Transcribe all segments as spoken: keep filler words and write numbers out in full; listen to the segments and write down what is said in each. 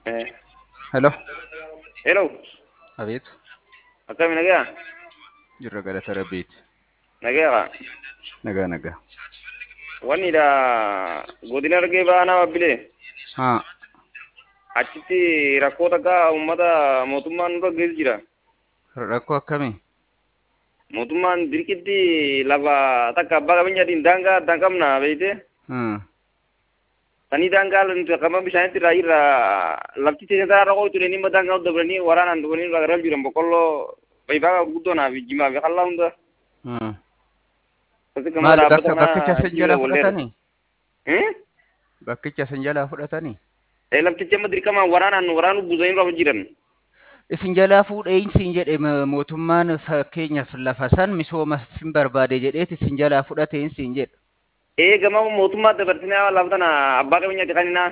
Eh, Hello. hello, Habib. akkami nagaa? Jirra galata Rabbiiti. Nagaa kaa. Nagaa nagaa. Wanni dha godina Harargee baanaa wabbilee Haa. achitti rakkoo takka uummata mootummaan nurra geessu jira. Rakkoo akkamii? Mootummaan dirqitti lafa takka abbaa qabeenyaatiin daangaa addaan qabna beeyte. Hmm. Sanii daangaa nuti akkama bishaanitti irraa irra lafti seensaa irra qootu dhanii immoo daangaa dabalanii waraanaan dhufanii irraa garaa jiran boqqolloo fayyifaa guddoo naaf jimaa fi qal'aa hunda. Hmm. Kasi gama Maali dhaabbata bakka bakkicha kanaa sin jiru jalaa walleera. fudhatanii? Hmm? Bakkicha sin jalaa fudhatanii? Eh lafticha amma dirqamaan waraanaan waraanu buusanii irra jiran. Isin jalaa fuudhee isin jedhe mootummaan fakkeenyaaf lafa san misooma sin barbaade jedheeti isin jalaa fudhatee isin jedhe. Eh gama mootummaa dabarsinaa lafa tana abbaa qabeenyaatti kaninaa.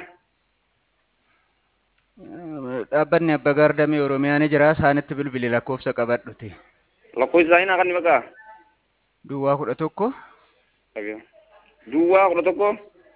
Dhaabbanni abbaa gaardamee Oromiyaa ni jira isaanitti bilbili lakkoofsa qabadhuti. Lakkoofsa isaanii naa kan ni maqaa. Duwwaa kudha tokko. Duwwaa kudha tokko.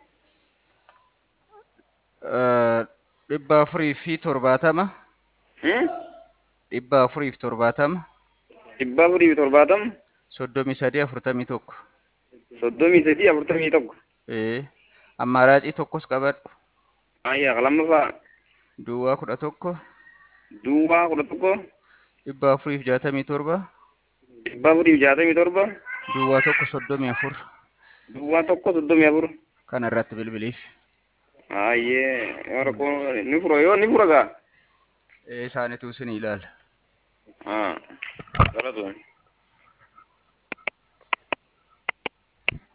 Dhibba afurii fi torbaatama. Dhibba afurii fi torbaatama. Dhibba afurii fi torbaatama. Soddomii sadii afurtamii tokko. Soddomii sadii afurtamii tokko. Eh, ammaaraacii tokkos qabadhu. Ayyaa qalammafaa. Duwwaa kudha tokko. Duwwaa kudha tokko. Dhibba afurii fi jaatamii torba. Dhibba afurii fi jaatamii torba. Duwwaa tokko soddomii afur. Duwwaa tokko soddomii afur. Kana irratti bilbiliif. Ayyee yoo rakkoo ni fura yoo ni fura gaa. Isaanitu isin ilaala. Haa. Galatoon.